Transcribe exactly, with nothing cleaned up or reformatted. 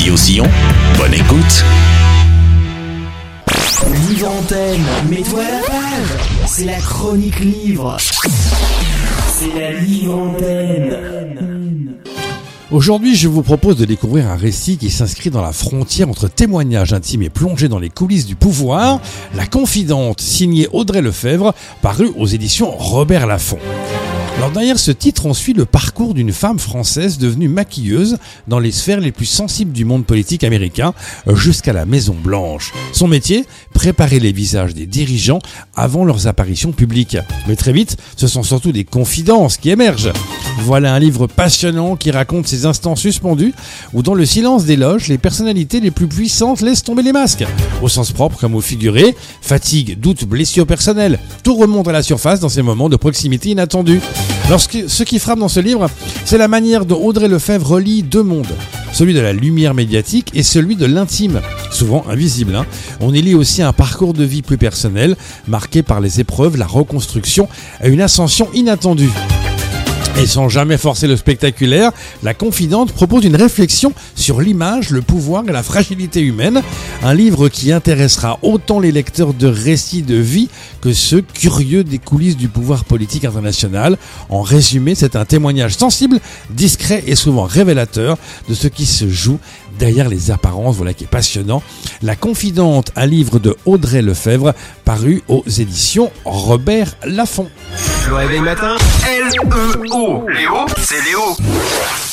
Guillaume Sillon, bonne écoute. Livre Antenne, mets-toi à la page. C'est la chronique livre. C'est la Livre Antenne. Aujourd'hui, je vous propose de découvrir un récit qui s'inscrit dans la frontière entre témoignages intimes et plongé dans les coulisses du pouvoir, La Confidente, signée Audrey Lefebvre, paru aux éditions Robert Laffont. Alors derrière ce titre, on suit le parcours d'une femme française devenue maquilleuse dans les sphères les plus sensibles du monde politique américain jusqu'à la Maison Blanche. Son métier, préparer les visages des dirigeants avant leurs apparitions publiques. Mais très vite, ce sont surtout des confidences qui émergent. Voilà un livre passionnant qui raconte ces instants suspendus où dans le silence des loges, les personnalités les plus puissantes laissent tomber les masques. Au sens propre comme au figuré, fatigue, doute, blessures personnelles, tout remonte à la surface dans ces moments de proximité inattendus. Alors ce qui, ce qui frappe dans ce livre, c'est la manière dont Audrey Lefebvre relie deux mondes. Celui de la lumière médiatique et celui de l'intime, souvent invisible. Hein. On y lit aussi un parcours de vie plus personnel, marqué par les épreuves, la reconstruction et une ascension inattendue. Et sans jamais forcer le spectaculaire, La Confidente propose une réflexion sur l'image, le pouvoir et la fragilité humaine. Un livre qui intéressera autant les lecteurs de récits de vie que ceux curieux des coulisses du pouvoir politique international. En résumé, c'est un témoignage sensible, discret et souvent révélateur de ce qui se joue derrière les apparences. Voilà qui est passionnant. La Confidente, un livre de Audrey Lefebvre, paru aux éditions Robert Laffont. Le réveil matin, L E O. Léo, c'est Léo.